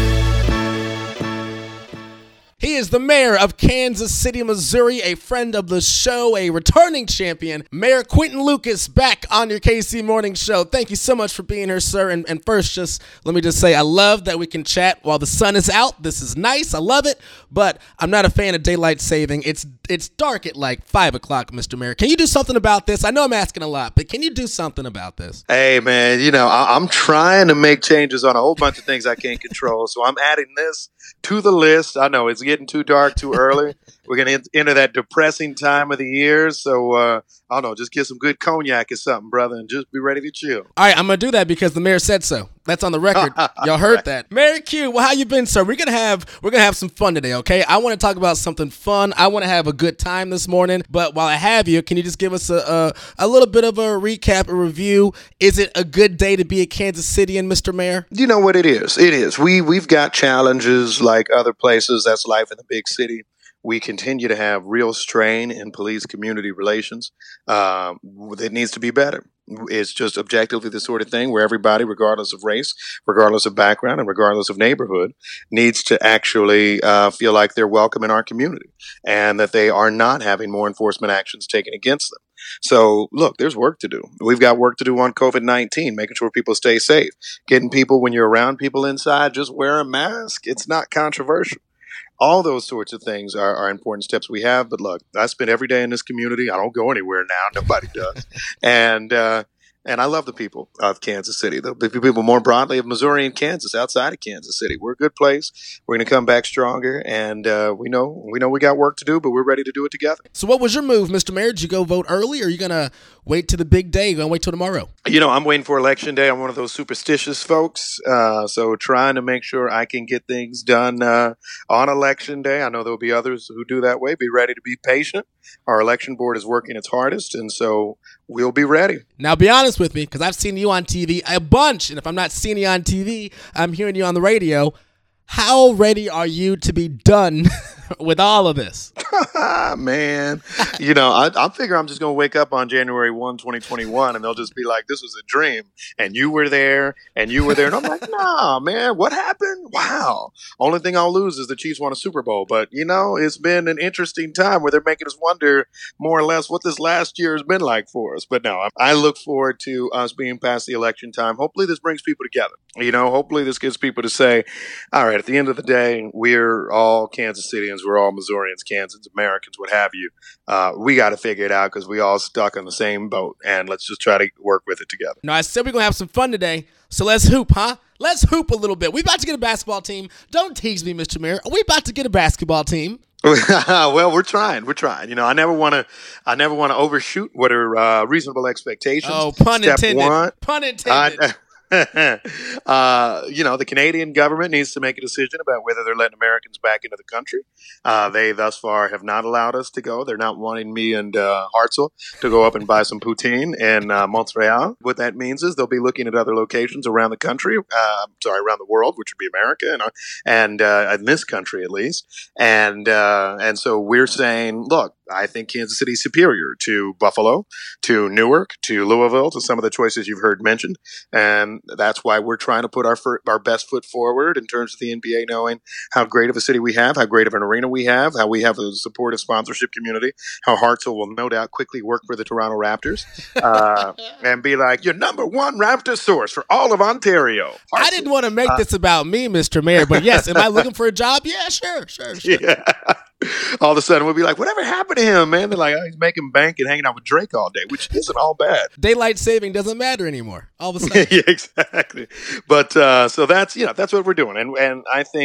He is the mayor of Kansas City, Missouri, a friend of the show, a returning champion, Mayor Quinton Lucas, back on your K C Morning Show. Thank you so much for being here, sir. And, and first, just let me just say, I love that we can chat while the sun is out. This is nice. I love it. But I'm not a fan of daylight saving. It's it's dark at like five o'clock, Mister Mayor. Can you do something about this? I know I'm asking a lot, but can you do something about this? Hey, man, you know, I- I'm trying to make changes on a whole bunch of things I can't control. So I'm adding this to the list. I know it's getting too dark too early. We're going to enter that depressing time of the year. So, uh, I don't know, just get some good cognac or something, brother, and just be ready to chill. All right, I'm going to do that because the mayor said so. That's on the record. Y'all heard that. Mayor Q, well, how you been, sir? We're going to have we're going to have some fun today, okay? I want to talk about something fun. I want to have a good time this morning. But while I have you, can you just give us a, a, a little bit of a recap, a review? Is it a good day to be a Kansas Citian, Mister Mayor? You know what it is? It is. We, we've got challenges like other places. That's life in the big city. We continue to have real strain in police-community relations. Um, it needs to be better. It's just objectively the sort of thing where everybody, regardless of race, regardless of background, and regardless of neighborhood, needs to actually uh, feel like they're welcome in our community and that they are not having more enforcement actions taken against them. So, look, there's work to do. We've got work to do on COVID nineteen, making sure people stay safe, getting people, when you're around people inside, just wear a mask. It's not controversial. All those sorts of things are, are important steps we have. But look, I spend every day in this community. I don't go anywhere now. Nobody does. and uh, and I love the people of Kansas City, the people more broadly of Missouri and Kansas, outside of Kansas City. We're a good place. We're going to come back stronger. And uh, we know we know we got work to do, but we're ready to do it together. So what was your move, Mister Mayor? Did you go vote early, or are you going to wait to the big day? You going to wait till tomorrow? You know, I'm waiting for Election Day. I'm one of those superstitious folks. Uh, so trying to make sure I can get things done uh, on Election Day. I know there'll be others who do that way. Be ready to be patient. Our election board is working its hardest, and so we'll be ready. Now, be honest with me, because I've seen you on T V a bunch, and if I'm not seeing you on T V, I'm hearing you on the radio. How ready are you to be done with all of this? Man, you know, I, I figure I'm just going to wake up on January first, twenty twenty-one, and they'll just be like, this was a dream, and you were there, and you were there. And I'm like, nah, man, what happened? Wow. Only thing I'll lose is the Chiefs won a Super Bowl. But, you know, it's been an interesting time where they're making us wonder more or less what this last year has been like for us. But no, I look forward to us being past the election time. Hopefully this brings people together. You know, hopefully this gets people to say, all right, at the end of the day, we're all Kansas Cityans, we're all Missourians, Kansans, Americans, what have you. Uh, we got to figure it out because we all stuck on the same boat, and let's just try to work with it together. No, I said we're going to have some fun today, so let's hoop, huh? Let's hoop a little bit. We about to get a basketball team. Don't tease me, Mister Mayor. Are we about to get a basketball team? Well, we're trying. We're trying. You know, I never want to. I never want to overshoot what are uh, reasonable expectations. Oh, pun Step intended. One, pun intended. I, uh, you know, the Canadian government needs to make a decision about whether they're letting Americans back into the country. Uh, they thus far have not allowed us to go. They're not wanting me and uh, Hartzell to go up and buy some poutine in uh, Montreal. What that means is they'll be looking at other locations around the country. Uh, sorry, around the world, which would be America, and, uh, and uh, in this country at least. And uh, and so we're saying, look, I think Kansas City is superior to Buffalo, to Newark, to Louisville, to some of the choices you've heard mentioned. And that's why we're trying to put our fir- our best foot forward in terms of the N B A, knowing how great of a city we have, how great of an arena we have, how we have a supportive sponsorship community, how Hartzell will no doubt quickly work for the Toronto Raptors uh, and be like, your number one Raptor source for all of Ontario. Hartzell. I didn't want to make uh, this about me, Mister Mayor, but yes, am I looking for a job? Yeah, sure, sure, sure. Yeah. All of a sudden, we'll be like, whatever happened to him, man? They're like, oh, he's making bank and hanging out with Drake all day, which isn't all bad. Daylight saving doesn't matter anymore. All of a sudden. Yeah, exactly. But uh, so that's, you know, that's what we're doing. And and I think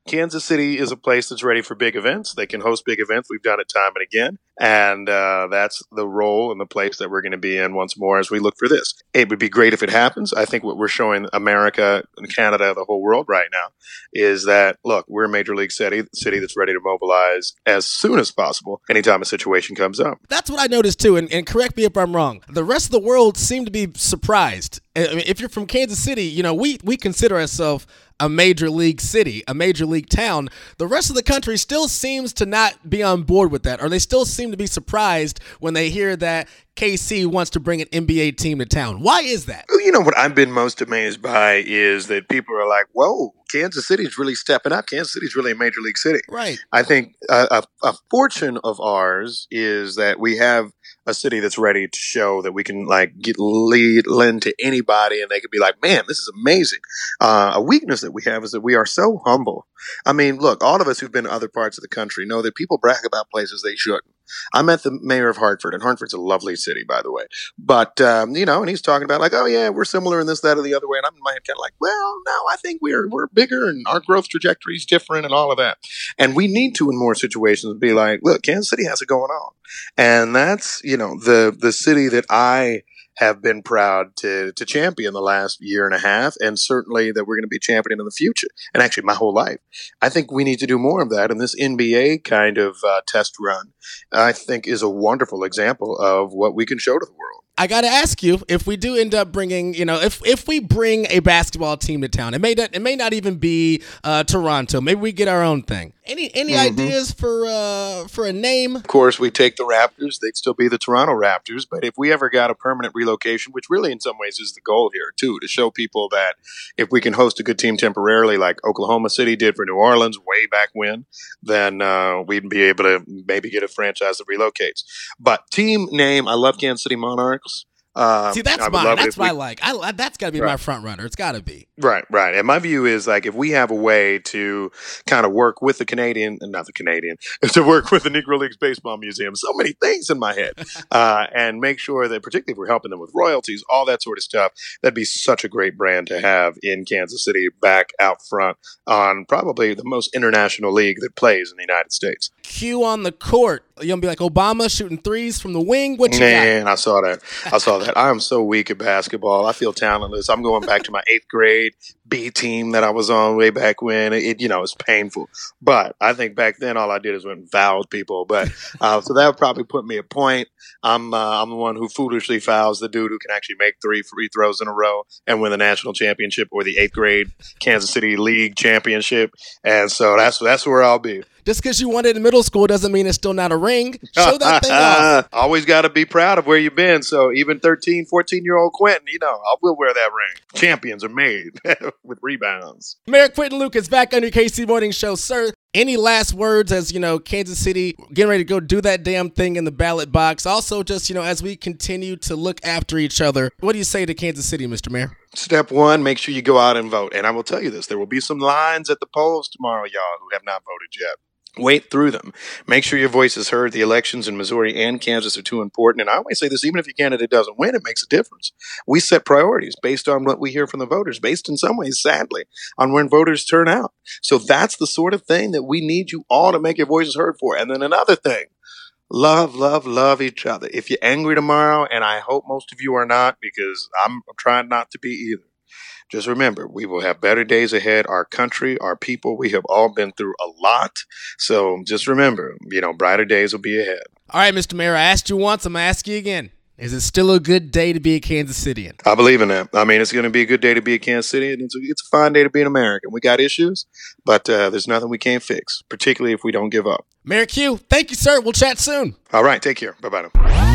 Kansas City is a place that's ready for big events. They can host big events. We've done it time and again. And uh, that's the role and the place that we're going to be in once more as we look for this. It would be great if it happens. I think what we're showing America and Canada, the whole world right now, is that, look, we're a major league city, city that's ready to mobilize as soon as possible anytime a situation comes up. That's what I noticed too, and, and correct me if I'm wrong. The rest of the world seemed to be surprised. I mean, if you're from Kansas City, you know, we, we consider ourselves a major league city, a major league town. The rest of the country still seems to not be on board with that, or they still seem to be surprised when they hear that K C wants to bring an N B A team to town. Why is that? You know, what I've been most amazed by is that people are like, whoa, Kansas City's really stepping up. Kansas City's really a major league city. Right. I think a, a, a fortune of ours is that we have a city that's ready to show that we can like get lead lend to anybody and they could be like, man, this is amazing. Uh, a weakness that we have is that we are so humble. I mean, look, all of us who've been to other parts of the country know that people brag about places they shouldn't. I met the mayor of Hartford, and Hartford's a lovely city, by the way. But, um, you know, and he's talking about like, oh, yeah, we're similar in this, that, or the other way. And I'm in my head kind of like, well, no, I think we're we're bigger and our growth trajectory is different and all of that. And we need to, in more situations, be like, look, Kansas City has it going on. And that's, you know, the the city that I have been proud to to champion the last year and a half, and certainly that we're going to be championing in the future, and actually my whole life. I think we need to do more of that, and this N B A kind of uh, test run, I think, is a wonderful example of what we can show to the world. I got to ask you, if we do end up bringing, you know, if if we bring a basketball team to town, it may not, it may not even be uh, Toronto. Maybe we get our own thing. Any any mm-hmm. ideas for uh, for a name? Of course, we take the Raptors. They'd still be the Toronto Raptors. But if we ever got a permanent relocation, which really in some ways is the goal here, too, to show people that if we can host a good team temporarily, like Oklahoma City did for New Orleans way back when, then uh, we'd be able to maybe get a franchise that relocates. But team name, I love Kansas City Monarchs. Um, See, that's mine. That's what we, I like. I, that's got to be right. my front runner. It's got to be. Right, right. And my view is like if we have a way to kind of work with the Canadian, not the Canadian, to work with the Negro Leagues Baseball Museum, so many things in my head, uh, and make sure that particularly if we're helping them with royalties, all that sort of stuff, that'd be such a great brand to have in Kansas City back out front on probably the most international league that plays in the United States. Q on the court. You're going to be like Obama shooting threes from the wing? What you Man, got? I saw that. I saw that. I am so weak at basketball. I feel talentless. I'm going back to my eighth grade B team that I was on way back when. It, you know, it's painful. But I think back then all I did is went and fouled people. But uh, so that would probably put me a point. I'm uh, I'm the one who foolishly fouls the dude who can actually make three free throws in a row and win the national championship or the eighth grade Kansas City League championship. And so that's that's where I'll be. Just because you won it in middle school doesn't mean it's still not a ring. Show that thing off. Always got to be proud of where you've been. So even thirteen, fourteen-year-old Quentin, you know, I will wear that ring. Champions are made with rebounds. Mayor Quentin Lucas back on your K C Morning Show. Sir, any last words as, you know, Kansas City getting ready to go do that damn thing in the ballot box? Also, just, you know, as we continue to look after each other, what do you say to Kansas City, Mister Mayor? Step one, make sure you go out and vote. And I will tell you this, there will be some lines at the polls tomorrow, y'all, who have not voted yet. Wait through them. Make sure your voice is heard. The elections in Missouri and Kansas are too important. And I always say this, even if your candidate doesn't win, it makes a difference. We set priorities based on what we hear from the voters, based in some ways, sadly, on when voters turn out. So that's the sort of thing that we need you all to make your voices heard for. And then another thing, love, love, love each other. If you're angry tomorrow, and I hope most of you are not, because I'm trying not to be either, just remember, we will have better days ahead. Our country, our people, we have all been through a lot. So just remember, you know, brighter days will be ahead. All right, Mister Mayor, I asked you once, I'm going to ask you again. Is it still a good day to be a Kansas Citian? I believe in that. I mean, it's going to be a good day to be a Kansas City, and it's a, it's a fine day to be an American. We got issues, but uh, there's nothing we can't fix, particularly if we don't give up. Mayor Q, thank you, sir. We'll chat soon. All right, take care. Bye-bye now.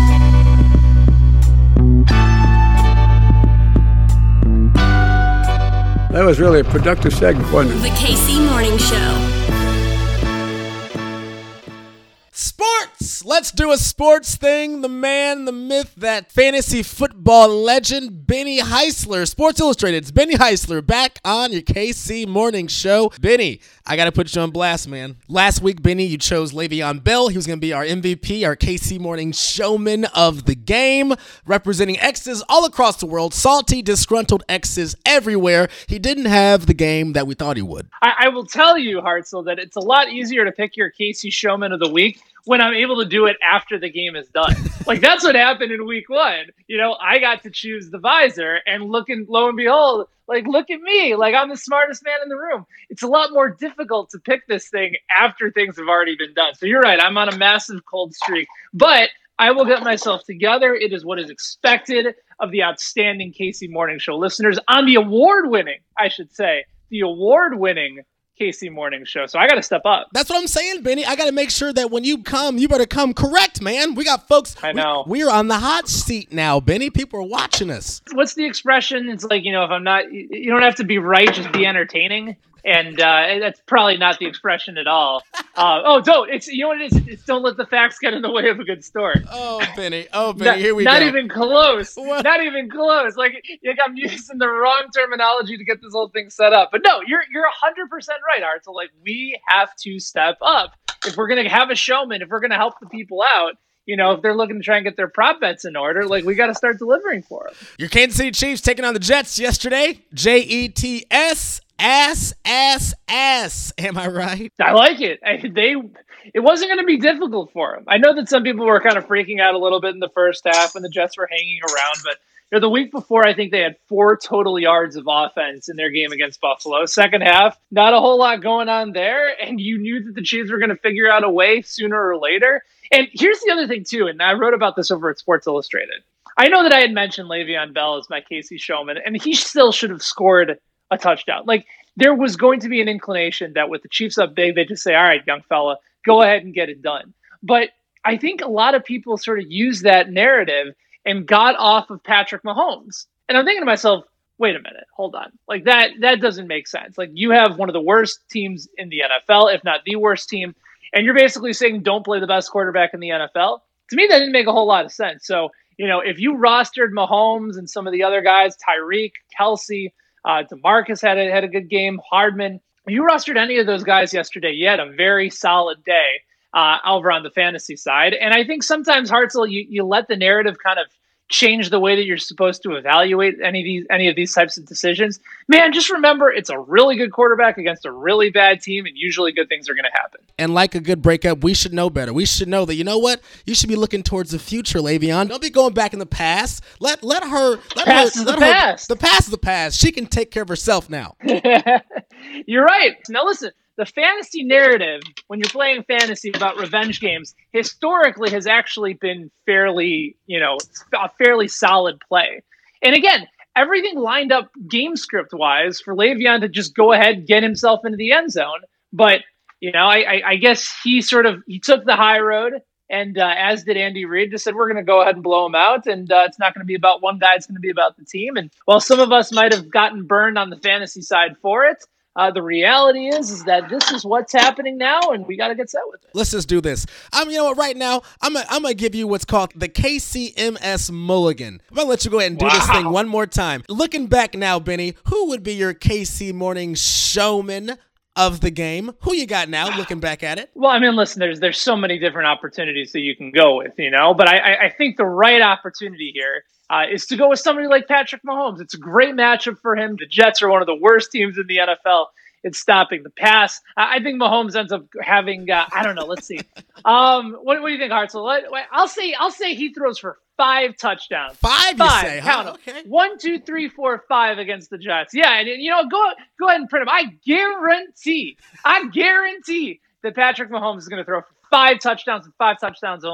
That was really a productive segment, wasn't it? The K C Morning Show. Sports! Sports! Let's do a sports thing. The man, the myth, that fantasy football legend, Benny Heisler. Sports Illustrated. It's Benny Heisler back on your K C Morning Show. Benny, I got to put you on blast, man. Last week, Benny, you chose Le'Veon Bell. He was going to be our M V P, our K C Morning Showman of the game, representing exes all across the world, salty, disgruntled exes everywhere. He didn't have the game that we thought he would. I, I will tell you, Hartzell, that it's a lot easier to pick your K C Showman of the week when I'm able to do it after the game is done. Like, that's what happened in week one. You know, I got to choose the visor, and looking, lo and behold, like, look at me. Like, I'm the smartest man in the room. It's a lot more difficult to pick this thing after things have already been done. So you're right. I'm on a massive cold streak. But I will get myself together. It is what is expected of the outstanding K C Morning Show listeners on the award-winning, I should say, the award-winning K C Morning Show. So I got to step up. That's what I'm saying, Benny. I got to make sure that when you come, you better come correct, man. We got folks. I know. We, we're on the hot seat now, Benny. People are watching us. What's the expression? It's like, you know, if I'm not, you don't have to be right, just be entertaining. And uh, that's probably not the expression at all. Uh, oh, don't. It's, you know what it is? It's don't let the facts get in the way of a good story. Oh, Benny. Oh, Benny. Not, here we not go. Not even close. What? Not even close. Like, like I'm using the wrong terminology to get this whole thing set up. But no, you're you're one hundred percent right, Art. So, like, we have to step up. If we're going to have a showman, if we're going to help the people out, you know, if they're looking to try and get their prop bets in order, like, we got to start delivering for them. Your Kansas City Chiefs taking on the Jets yesterday. J E T S. Ass, ass, ass. Am I right? I like it. I, they, it wasn't going to be difficult for them. I know that some people were kind of freaking out a little bit in the first half when the Jets were hanging around, but you know, the week before, I think they had four total yards of offense in their game against Buffalo. Second half, not a whole lot going on there, and you knew that the Chiefs were going to figure out a way sooner or later. And here's the other thing, too, and I wrote about this over at Sports Illustrated. I know that I had mentioned Le'Veon Bell as my K C Showman, and he still should have scored a touchdown. Like, there was going to be an inclination that with the Chiefs up big, they just say, all right, young fella, go ahead and get it done. But I think a lot of people sort of used that narrative and got off of Patrick Mahomes. And I'm thinking to myself, wait a minute, hold on. Like, that that doesn't make sense. Like, you have one of the worst teams in the N F L, if not the worst team, and you're basically saying don't play the best quarterback in the N F L. To me, that didn't make a whole lot of sense. So, you know, if you rostered Mahomes and some of the other guys, Tyreek, Kelsey, Uh, DeMarcus had a, had a good game. Hardman. If you rostered any of those guys yesterday, you had a very solid day uh, over on the fantasy side. And I think sometimes, Hartzell, you, you let the narrative kind of change the way that you're supposed to evaluate any of these any of these types of decisions. Man, just remember, it's a really good quarterback against a really bad team, and usually good things are going to happen. And like a good breakup, we should know better. We should know that, you know what? You should be looking towards the future, Le'Veon. Don't be going back in the past. Let let her let past her is let the her, past. The past is the past. She can take care of herself now. You're right. Now listen, the fantasy narrative, when you're playing fantasy about revenge games, historically has actually been fairly, you know, a fairly solid play. And again, everything lined up game script wise for Le'Veon to just go ahead and get himself into the end zone. But, you know, I, I, I guess he sort of, he took the high road, and uh, as did Andy Reid, just said, we're going to go ahead and blow him out. And uh, it's not going to be about one guy. It's going to be about the team. And while some of us might have gotten burned on the fantasy side for it, Uh, the reality is, is that this is what's happening now, and we got to get set with it. Let's just do this. I'm, you know what? Right now, I'm, a, I'm gonna give you what's called the K C M S Mulligan. I'm gonna let you go ahead and do Wow. this thing one more time. Looking back now, Benny, who would be your K C Morning Showman of the game? Who you got now? Looking back at it. Well, I mean, listen, there's there's so many different opportunities that you can go with, you know. But I I, I think the right opportunity here uh, is to go with somebody like Patrick Mahomes. It's a great matchup for him. The Jets are one of the worst teams in the N F L. It's stopping the pass. I think Mahomes ends up having, uh, I don't know, let's see. Um, what, what do you think, Hartzell? Let, I'll say I'll say he throws for five touchdowns. Five, you five, say? count Huh? them. Okay. One, two, three, four, five against the Jets. Yeah, and you know, go go ahead and print them. I guarantee, I guarantee that Patrick Mahomes is going to throw for five touchdowns and five touchdowns only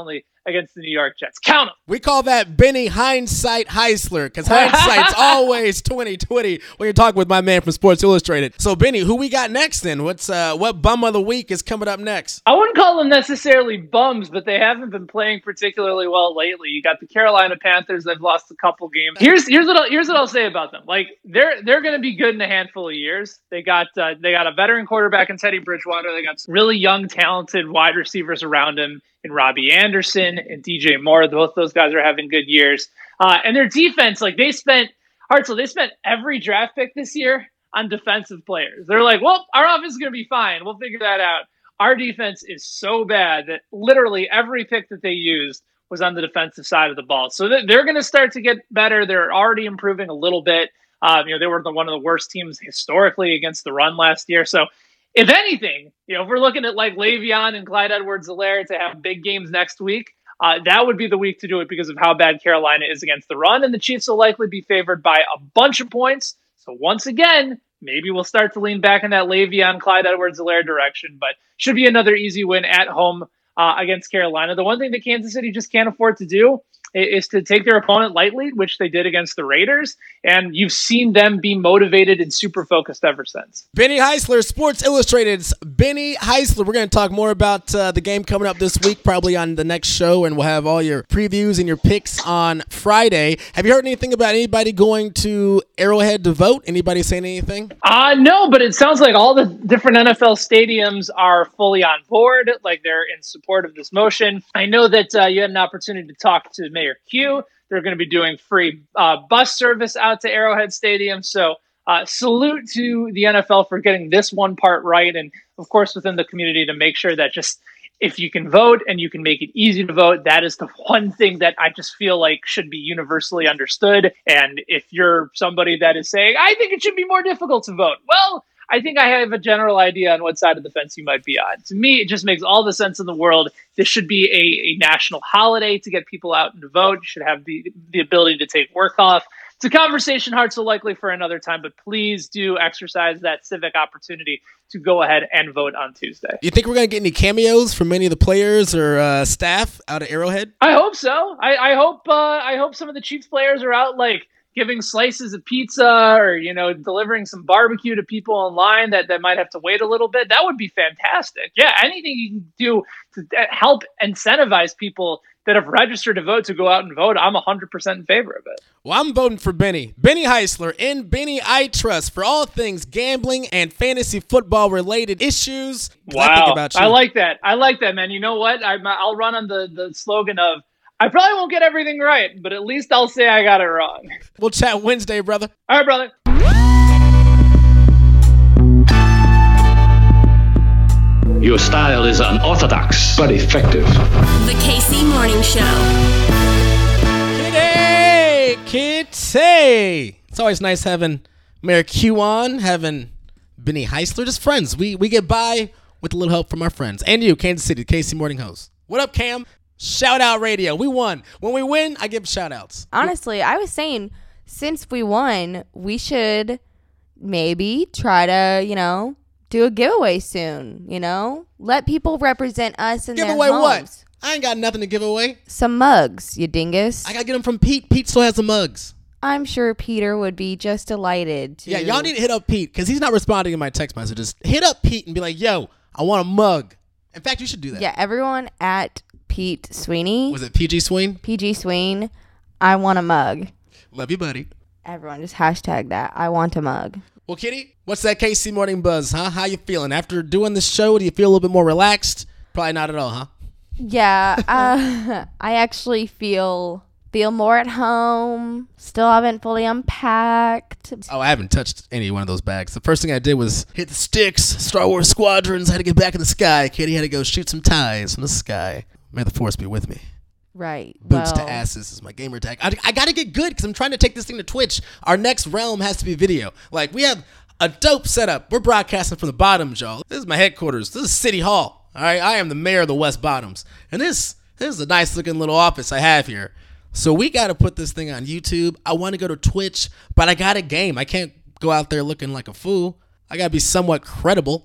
against the New York Jets. Count them. We call that Benny Hindsight Heisler, because hindsight's always twenty twenty when you're talking with my man from Sports Illustrated. So, Benny, who we got next then? What's uh, what bum of the week is coming up next? I wouldn't call them necessarily bums, but they haven't been playing particularly well lately. You got the Carolina Panthers; they've lost a couple games. Here's here's what I'll, here's what I'll say about them. Like they're they're going to be good in a handful of years. They got uh, they got a veteran quarterback in Teddy Bridgewater. They got some really young, talented wide receivers around him in Robbie Anderson and D J Moore. Both those guys are having good years. Uh, and their defense, like they spent, Hartzell, they spent every draft pick this year on defensive players. They're like, well, our offense is going to be fine. We'll figure that out. Our defense is so bad that literally every pick that they used was on the defensive side of the ball. So they're going to start to get better. They're already improving a little bit. Um, you know, they were the, one of the worst teams historically against the run last year. So if anything, you know, if we're looking at like Le'Veon and Clyde Edwards-Helaire to have big games next week, uh, that would be the week to do it because of how bad Carolina is against the run. And the Chiefs will likely be favored by a bunch of points. So once again, maybe we'll start to lean back in that Le'Veon, Clyde Edwards-Helaire direction, but should be another easy win at home uh, against Carolina. The one thing that Kansas City just can't afford to do is to take their opponent lightly, which they did against the Raiders, and you've seen them be motivated and super focused ever since. Benny Heisler, Sports Illustrated's Benny Heisler. We're going to talk more about uh, the game coming up this week, probably on the next show, and we'll have all your previews and your picks on Friday. Have you heard anything about anybody going to Arrowhead to vote? Anybody saying anything? Uh, no, but it sounds like all the different N F L stadiums are fully on board, like they're in support of this motion. I know that uh, you had an opportunity to talk to Mayor Q. They're going to be doing free uh, bus service out to Arrowhead Stadium. So uh, salute to the N F L for getting this one part right. And of course, within the community to make sure that just if you can vote and you can make it easy to vote, that is the one thing that I just feel like should be universally understood. And if you're somebody that is saying, I think it should be more difficult to vote, well, I think I have a general idea on what side of the fence you might be on. To me, it just makes all the sense in the world. This should be a, a national holiday to get people out and to vote. You should have the, the ability to take work off. It's a conversation hard, so likely for another time, but please do exercise that civic opportunity to go ahead and vote on Tuesday. You think we're going to get any cameos from any of the players or uh, staff out of Arrowhead? I hope so. I, I hope uh, I hope some of the Chiefs players are out like giving slices of pizza or, you know, delivering some barbecue to people online that, that might have to wait a little bit. That would be fantastic. Yeah, anything you can do to help incentivize people that have registered to vote to go out and vote, I'm one hundred percent in favor of it. Well, I'm voting for Benny. Benny Heisler and Benny I Trust for all things gambling and fantasy football related issues. Wow. I think about you. I like that. I like that, man. You know what? I, I'll run on the, the slogan of, I probably won't get everything right, but at least I'll say I got it wrong. We'll chat Wednesday, brother. All right, brother. Your style is unorthodox, but effective. The K C Morning Show. Kitty! Kitty! It's always nice having Mayor Q on, having Benny Heisler, just friends. We we get by with a little help from our friends. And you, Kansas City, K C Morning host. What up, Cam? Shout out radio. We won. When we win, I give shout outs. Honestly, I was saying, since we won, we should maybe try to, you know, do a giveaway soon, you know? Let people represent us in Giveaway their homes. what? I ain't got nothing to give away. Some mugs, you dingus. I got to get them from Pete. Pete still has the mugs. I'm sure Peter would be just delighted to. Yeah, y'all need to hit up Pete because he's not responding to my text messages. Hit up Pete and be like, yo, I want a mug. In fact, you should do that. Yeah, everyone at Pete Sweeney. Was it P G Sween? P G Sween. I want a mug. Love you, buddy. Everyone just hashtag that. I want a mug. Well, Kitty, what's that K C Morning buzz, huh? How you feeling? After doing this show, do you feel a little bit more relaxed? Probably not at all, huh? Yeah, uh, I actually feel feel more at home. Still haven't fully unpacked. Oh, I haven't touched any one of those bags. The first thing I did was hit the sticks, Star Wars Squadrons. I had to get back in the sky. Kitty had to go shoot some ties from the sky. May the force be with me. Right. Boots well. to asses is my gamer tag. I, I got to get good because I'm trying to take this thing to Twitch. Our next realm has to be video. Like, we have a dope setup. We're broadcasting from the bottoms, y'all. This is my headquarters. This is City Hall. All right. I am the mayor of the West Bottoms. And this, this is a nice looking little office I have here. So we got to put this thing on YouTube. I want to go to Twitch, but I got a game. I can't go out there looking like a fool. I got to be somewhat credible.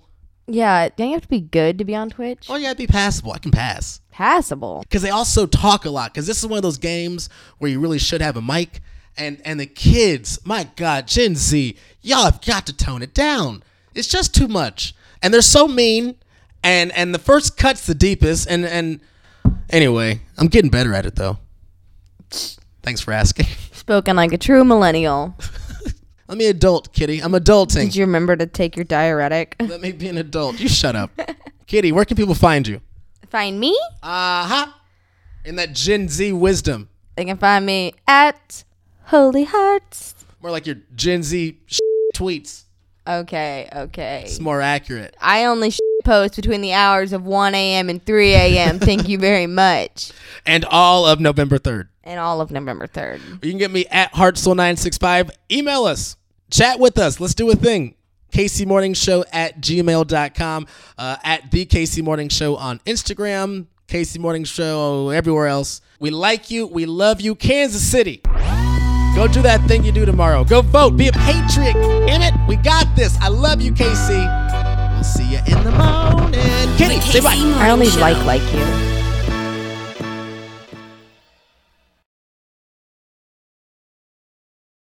Yeah, don't you have to be good to be on Twitch? Oh, yeah, it'd be passable. I can pass. Passable. Because they also talk a lot. Because this is one of those games where you really should have a mic. And and the kids, my God, Gen Z, y'all have got to tone it down. It's just too much. And they're so mean. And and the first cut's the deepest. And, and anyway, I'm getting better at it, though. Thanks for asking. Spoken like a true millennial. Let me adult, Kitty. I'm adulting. Did you remember to take your diuretic? Let me be an adult. You shut up. Kitty, where can people find you? Find me? Uh-huh. In that Gen Z wisdom. They can find me at Holy Hearts. More like your Gen Z tweets. Okay, okay. It's more accurate. I only post between the hours of one a.m. and three a.m. Thank you very much. And all of November third. And all of November third. You can get me at Hartzell nine six five. Email us. Chat with us. Let's do a thing. K C Morning Show at gmail dot com. Uh, at The K C Morning Show on Instagram. K C Morning Show everywhere else. We like you. We love you. Kansas City. Go do that thing you do tomorrow. Go vote. Be a patriot. Damn it. We got this. I love you, K C. We'll see you in the morning. Kitty, say bye. I only like like you.